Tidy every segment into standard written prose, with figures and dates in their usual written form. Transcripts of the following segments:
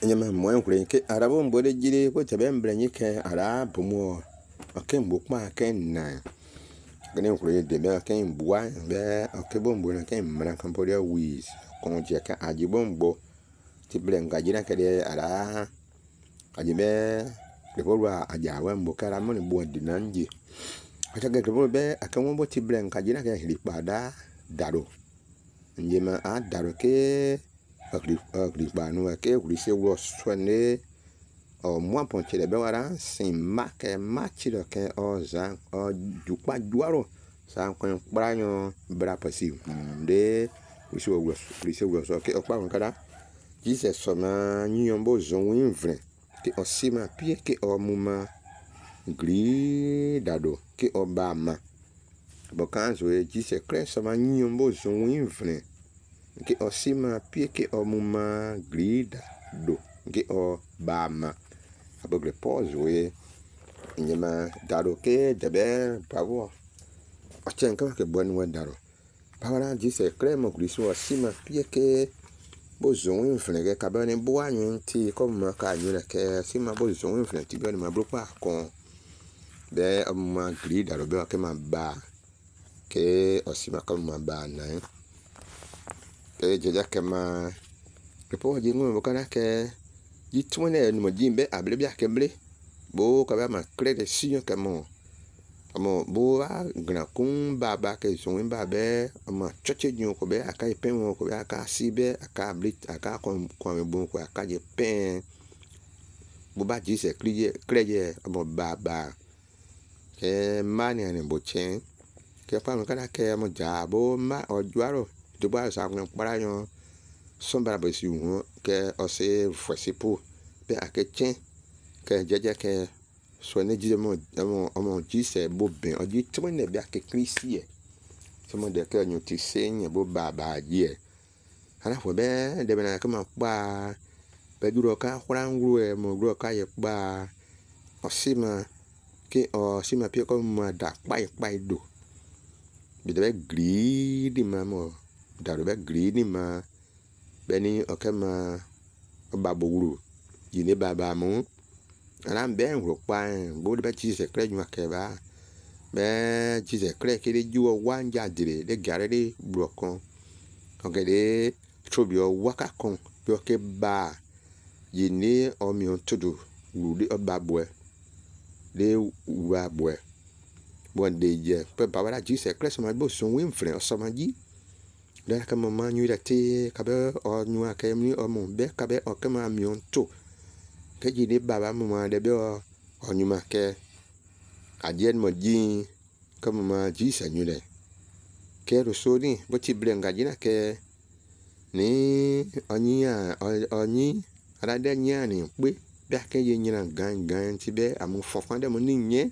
Nyama mo kure ke arabo mbode jire ko tabe mbrenyi ke ara bomo oke mbokma ke na gane kure de be ke mbua be oke bombo na ke mra kamporia wis kon je ka aji bombo ti brenga jira ke de ara aji be de bolwa aja wa mbokara mo ni bo dinanje ata ke bo be akan bo ti brenga jira ke ripada daro njema a daro ke agri banu ke grise wo swene o mo ponche de bewara sin make match de ke o za o jupa juaro sa kon branyo bra pasi de grise wo so ke o pa kada Jesus so na nyombo zon winvre ke o sima pie ke o muma gri dado ke o ba ma bokanzo e Jesus Christ so na nyombo zon winvre ke osima pie ke omuma grida do ke o bama abogre pause we nyema daro ke debe bravo ochen ka ke bon we daro pawara jise kremo griso osima pie ke bozon infle ka bane boanyu ti ko ma ka nyura ke sima bozon infle ti bane ma bropa kon de omuma grida do be ke ma ba ke osima ka ma ba na jeja kema repo jingu bokana ke jitwene no jimbe able bia keble bo ka ba ma krede sinyo kemo amo bo a gna kun baba ke sonwin babe ama choche nyu ko be aka pen wo ko be aka sibe aka blit aka kon bon ko aka je pen bo ba jise krije amo baba ke mani ane bochen ke pa mo kana ke mo jabo ma ojuaro to ba sa kon para yo sombra ba si hu ke o se fosi pu be akechen ke jeje ke so ne jije mo omo jise bo ben oji to ne be akekrisi e so mo de ke nyu ti senye bo baba je ana fo be de na ka ma pa be duro ka khurangru e mo duro ka ye pa osima ke o sima pie ko ma da pai do bi de gri di mamo daro be green ma beni okema babo wuru yine baba mu ara be nro pa bo de Jesus kre nwa ke ba be Jesus kre ke de juo wanja dire de gare de brokon ogede trobio waka kon bi oke ba yine omi ontodo wuru de obabwe de wa bwe bon de je pe baba Jesus kre so ma bo so win fre so ma ji da ka mama nyu da te ka be o nyu aka mi o mo be ka be o ka ma mi on to ke ji ni baba mama de be o nyu ma ke adien mo ji ka mama ji sa nyu de ke ro so ni bo ti blenga ji na ke ni oni ara de nya ni pe be ka ye nyina gan ti be amu fofan de mo ni nye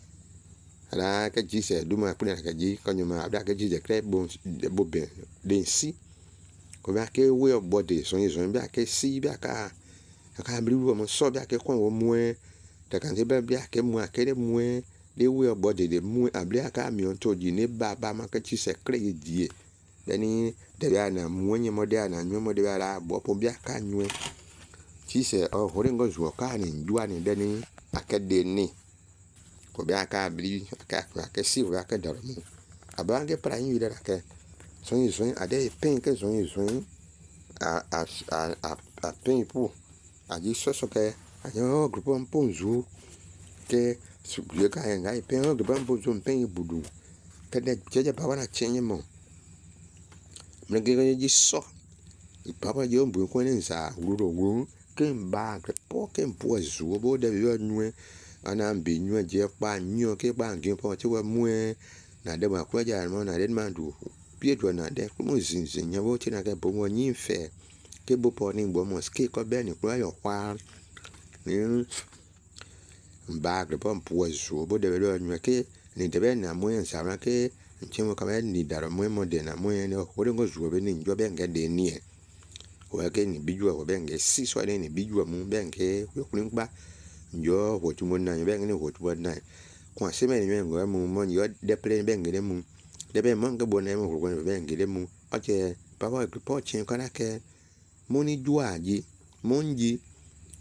ala ka ji se du ma puna ka ji ko nyuma abda ka ji de kre bo ben den si ko ba ke we body so yin so ba ke si ba ka bri wo mo so ba ke kon wo mu e ta kan se ba ke mu ake de mu e de we body de mu abli aka mi on to ji ne baba ma ka ji se kre ji e beni de ya na mu nyi mo de na nyu mo de ara bo po bi aka nyu ji se o hore ngo zuo ka ni duwa ni de ni ake de ni ko be aka bri aka si wo aka daro mu abange pra yin ida ke so yin ade pen ke so yin a pen pu aji so ke ayo grupo mponzu ke sugye ka nga pen grupo mponzu pen budu ke de jeje ba wana chenye mo mrege ji so papa yo mbu ko ni sa wuro ke mba ke po ke mpo zu bo de yo nwe ana mbi nyu je pa nyu ke ba ngin po ti wa mue na de ba kwa ja mo na de mandu pie do na de ko mo zinzin nya bo ti na ke bo mo yin fe ke bo po ni bo mo ske ko be ni kwa yo kwa ni mba ke po mpo zu bo de yo nyu ke ni de be na mo yin sa na ke nche mo ka be ni daro mo de na mo yin o de ngo zu be ni njo be nge de ni e o ke ni biju o be nge si so de ni biju mo be nge yo kun gba yo wo tu mo na yo be nge wo tu na kwa se me ni ngo mo mo yo de play be nge de mu de be mo nge bo na mo ko be nge de mu o che papa ko po chen kana ke mo ni juaji monji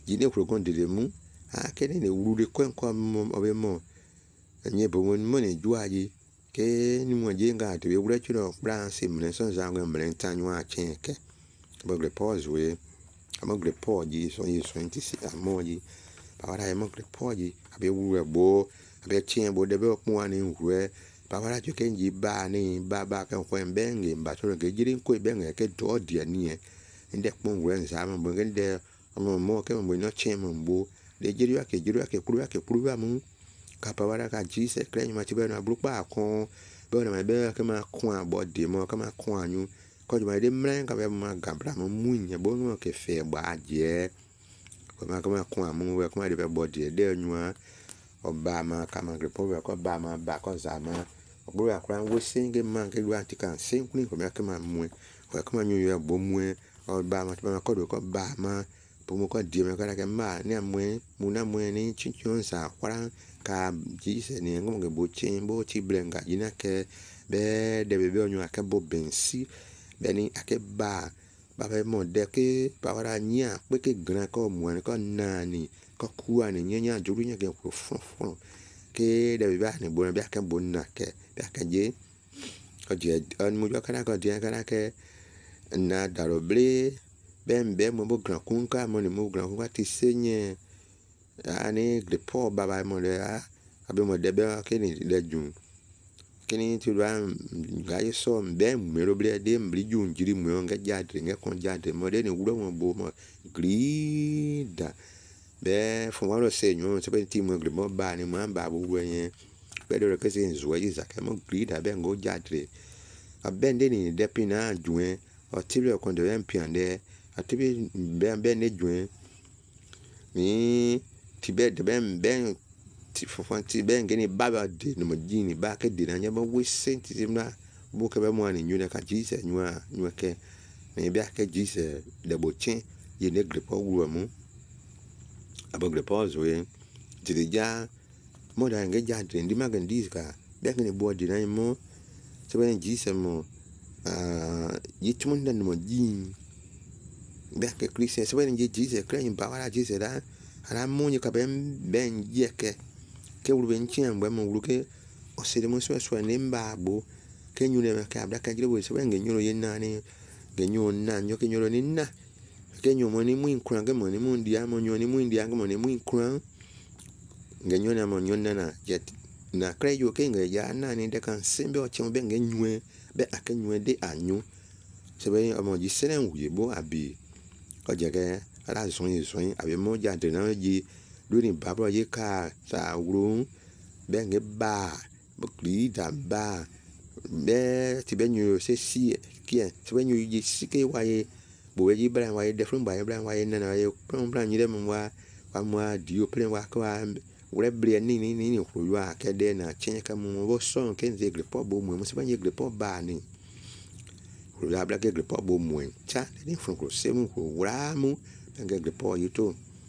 jine krogon de mu akene ne wuru ko obemo nye bo mo ne juaji ke ni mo jenga te wura chiro plan simne son zango mren tanwa chenke bo repose we amo report ji so yi 26 amoji bawara amo report ji abe wura bo abe chen bo de be ko ani wura bawara jo kenji ba ni ba kan ko mbenge mba so ke jiri ko benge ke do dia ni inde pon wura nzama bo ngende amo mo ke mo no chen mo de jiri ake kuru amu kapawara ka jise krenyi machibe na brukpa kon be na be ka ma kon abode mo ka ma kon anyu ko juma de mren ka be ma gabra mo munye bo no ke fe gba je ko ma kon amu we ko ma de be bode de anyu obama ka ma grepo we ko ba ma ba ko zama ogbo ya kran wo singe man ke lu antika sin kun ko me ka ma mu ko ka ma nyu ye bo mu obama ma ko do ko ba ma pomo ko die me ka ke ma ni amu mu na mu ni chinchon sa kwara ka jise ni ngom ge bo chimbo ti blenga jina ke be de be onyu aka bo bensi be ni ake ba be mo de ke ba wara nya pe ke gran ko mu ni ko nani ko ku ani nya juru nya ge ko fon ke de be ba ni bo be aka bo na ke be aka je ko je an mu jo kana ko je kana ke na daroble be mo bo gran kun ka mo ni mo gran kun ka ti senye ani grepo baba mo de abe mo de be keni de jun keni ti ba ga yeso be mero ble de mbri jun jiri mo nga jadre nga kon jadre mo de ni wuro mo bo mo grida be fo waro se nyu se be ti mo grepo ba ni mo ba bo wen be de ke se nzo yi zaka mo grida be ngo jadre abende ni de pina jun o ti le kon de mpiande atibe be ne jun ni tibe de ben ti fofan ti ben geni baba de no majini ba ke de na nyaba we senti timna bu ke be mo ani nyuna ka jise nyua ke me bia ke jise de bochen ye ne grepo wuro mu abo grepo zo ye ti de ja mo da nge ja de ndi magan diska be ke ne bo de na mo se ben jise mo yitmun dan mo jin be ke christian se ben jise kren ba wala jise da ara munye ka ben yeke ke wuru ben chen mgbe mo wuru ke osede mo so ne mba agbo ke nyu ne ka abda ka jire bo se ben nyoro ye nani ge nyu na nyo ke nyoro ni na ke nyu mo ni mu nkran ge mo ni mu ndia mo nyu ni mu ndia ge mo ni mu nkran ge nyu na mo nyu na jet na kre yo ke nge ya na ni de kan sembe o chen ben ge nyu be aka nyu de anyu se ben o mo ji senen wuye bo abi o jege ala soyin abe mo jade na ji lórí babro ye ka sa wuro benge ba bokli da ba be ti be nyu se si kien ti be nyu ji si ke waye bo ye bran waye de fun ba ye bran waye na na ye pron bran ni de mo wa di o plen wa ko wure bre ni ko yo ake de na chen ka mo bo son ke nze gre po bo mo se ba ye gre po ba ni ko la bla ke gre po bo mo cha ni fun ko se mo ko wura mu nga grepo yito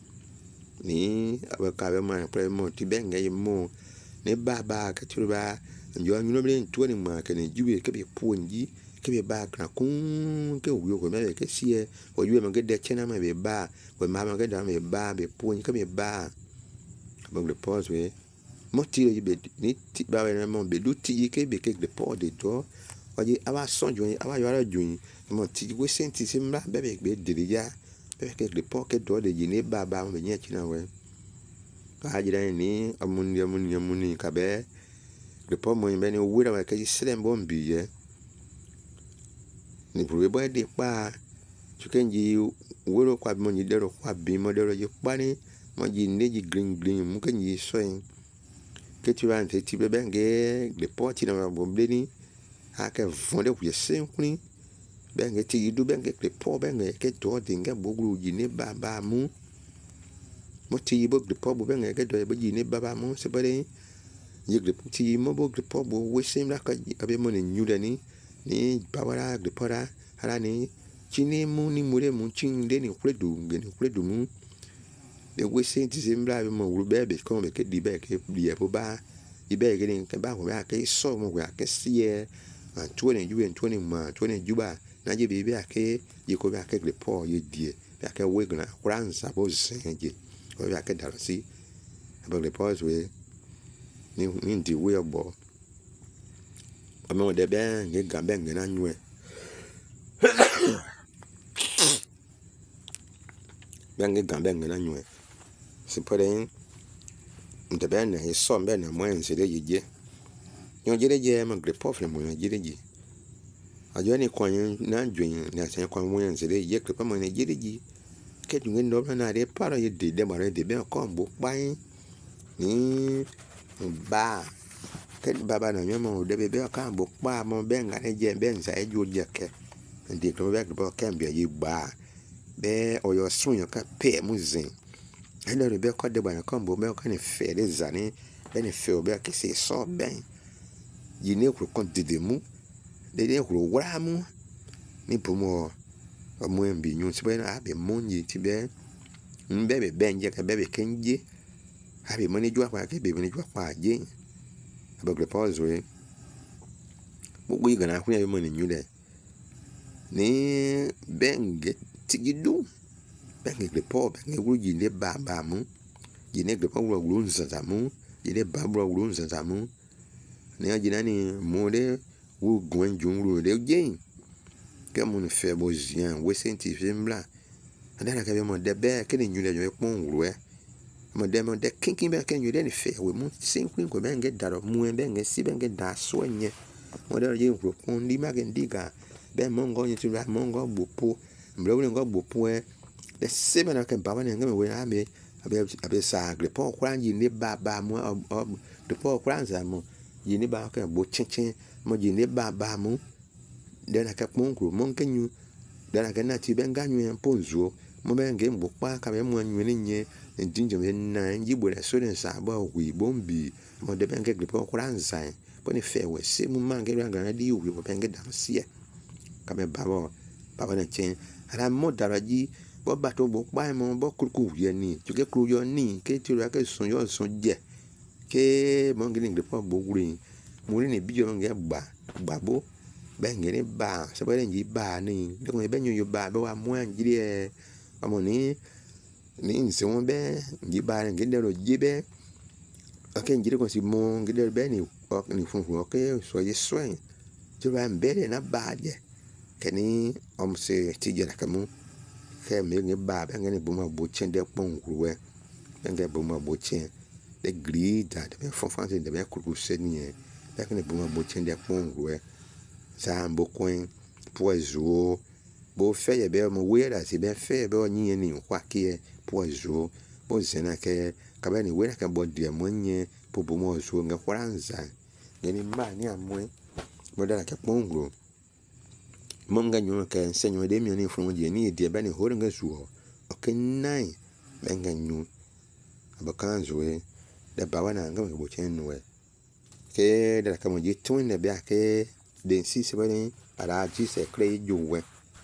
ni abaka ma pre mo ti benga yimo ne baba ka tuba njo nyuno ble to ni ma ke ne juwe ke be ponji ke be ba kra kun ke uyo ko me ke sie o juwe ma ke de chena ma be ba ko ma ke da me ba be ponji ke be ba ba grepo we mo ti be ni ti ba we mo be du ti ke be ke grepo de to oji aba sonjo aba yo ara juin mo ti we senti simba be be dirija ke grepo ke do de jini baba mo nye china we ka jira ni amuni ka be grepo mo be ni wura wa ke selen bombi ye ni buru bo de pa chukenji wuro kwa mo ni dero kwa bi mo dero je pa ni mo ji neji green mu ke ni so yin ke ti ran te ti be benge grepo ti na bombe ni ha ke vonde ku ye senkuni benge ti du benge grepo benge ke do dinga bogru jini baba mu mo ti bo grepo bo benge ke do bo jini baba mu se bare ye grepo ti mo bo grepo bo we sim la ka abe mo ni nyuda ni bawara grepo ra hala ni chini mu ni mure mu chin de ni kredu mu de we sim ti sim la mo wuru bebe ko be ke di be ke di e bo ba ibe ke ni ke ba ko ba ke so mo ga ke sie tuone juwe tuone ma tuone juba na je bebe ake ye ko be ake grepo ye die be ke we gna kranza bo zenje o be ke daro si abo le pause we ni ndi we ogbo amo de be nge gambe nge na nyue bengi gambe nge na nyue sipore nte be na so be na mo nse de yeje nyo jere je ma grepof le mo jere je ajo ni kwan na dwen na se kwan mo nse de ye krepa mo ne jere je ke du ndo na re paro ye de mare de be ko mbo pan ni ba ke baba na nyo mo de be ka mbo pa mo be nga ne je be nsa e jo je ke ndi ko be ko kambia ye ba be oyo sunyo ka pe muzin ene re be ko de ba ko mbo me ka ne fe de zani be ne fe obe ke se so ben yine kuro kon de mu de de kuro wra mu ni pomo omo mbi nyu se be na be monyi ti be mbebe benje ka bebe kenje abi moni jwa kwa ke be moni jwa kwa je abagre pause we bugu yi gana kunya moni nyu de ni benge tigidu benge gre po benge wuru yine ba mu yine gre po wuru nzanza mu yine ba wuru nzanza mu ni ajina ni mode wu gwenju wuru de je ke mon fe bo zian we scientifique bla adana ka be mo de be ke ni nyu de yo pon wuru mo de kinkin be ke nyu de ni fe we mu sinkin ko benge daro mu benge si benge da so nye mo de je wuru pon di ma ke ndiga be mongo ni tu la mongo bopo mlo ngo bopo de sebe na ke baba ne ngame we na me abe sa gre po kran yi ni baba mu de po kran za mu yi ni ba ke bo chinchin mo yi ni baba mu de na ke pon kro mon ke nyu de na ke na ti be nga nyu en ponzo mo be nge mbo pa ka be mo nyu ni nye ndinjo be na yi bo le so den sa ba wi bombi mo de be nge gre po kran za po ni fe we se mu ma nge nga na di wi bo be nge dam sie kame baba na chen ara mo daraji bo bato bo pa mo bo kuku ye ni tuke kru yo ni ke ti ra ke sun yo sun je ke mo ngi ni po bo guri mo ni bi yo nge bo be nge ni ba se be ngi ba ni de ko be nyu yo ba be wa mo ngi e amo ni nse won be ngi ba ngi de ro je be ake ngi ko si mo ngi de be ni fun ke so ye swen ti ra mbere na ba je keni omse tijera kamu ke me nge ba be nge buma bo chen de pon ruwe nge buma bo chen de grida de fon fan de be kuru se ni e be nge buma bo chen de pon ruwe sa mbo kwen poezo bo fe ye be mo we ra si be fe be onyi ni kwa ki poezo bo zena ke ka be ni we ra ke bo de mo nye po bo mo zo nge kwanza nge ni ma ni amwe mo da ke pon ruwe monga nyu ka ensenyo de mi ni fun je ni de ba ni hore nga suo okay nai benga nyu abakanzo we de ba wana nga bo chen we ke de ka mo je tun de ba ke de si se ba ni ara ji se kre ju we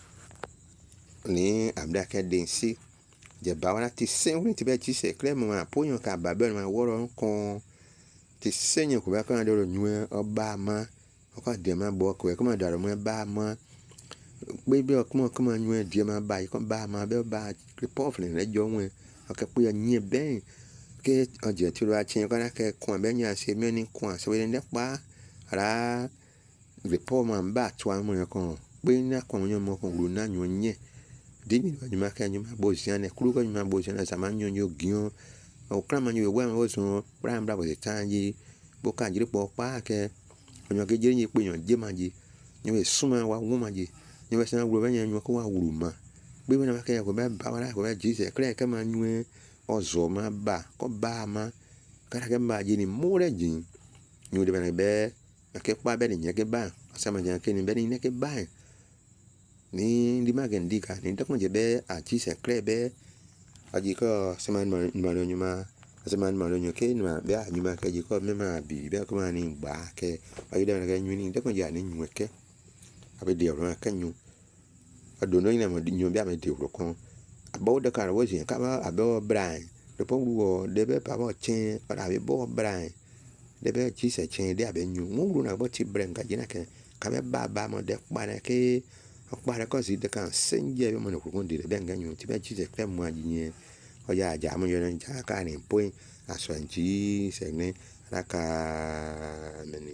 ni abda ke de si je ba wana ti sen we ti ba ji se kre mo ma ponyo ka ba be ma woro kon ti senyo ko ba kan de ro nyu oba ma o ka de ma bo ko e ko ma daro mo ba ma gbebe okmo kama nyu die ma ba ko ba ma be ba report le jo nwe aka pu ya nye ben ke oje ti ro a chen ko na ke kon be nya se mi ni kon se we ne pa ara report ma ba to an mo kon pe na kon nyu mo kon ru na nyu nye de ni ma ka nyu ma bo si an e kru ko nyu ma bo si na sa ma nyu nyu gion o kra ma nyu we ma o so bra bra bo tan yi bo ka jiri po pa ke onyo ke jiri ni pe yan je ma ji nyu e suma wa wu ma ji ni wa sana gro banya nyu ko wa wuru ma gbe na ka ya ko ba wala ko ba ji se kre ka ma nyu ozo ma ba ko ba ma ka ka ma ji ni mo re ji nyu de ba be ke pa be ni ke ba asa ma jan ke ni be ni ke ba ni ndi ma gen di ka ni to ko je be a ji se kre be a ji ko se ma nyu ma asa ma nyu ke ni ma be a nyu ma ke ji ko me ma bi be ko ma ni ba ke ba ji da na ke nyu ni to ko ja ni nyu ke abe de ro ka nyu adono ina mo nyu bia me de ro kon abo de kan wo jin ka ba abo brain de po wo de be pa bo chen para be bo brain de be ji se chen de abe nyu mo ru na bo ti brain ka jina ke ka be ba mo de pa na ke akpa ko si de kan senje mo no ko ndire de nganyu ti ba chi se pe mo ajinye o ya ja mo yo ja ka ni po aso nchi se ne raka meni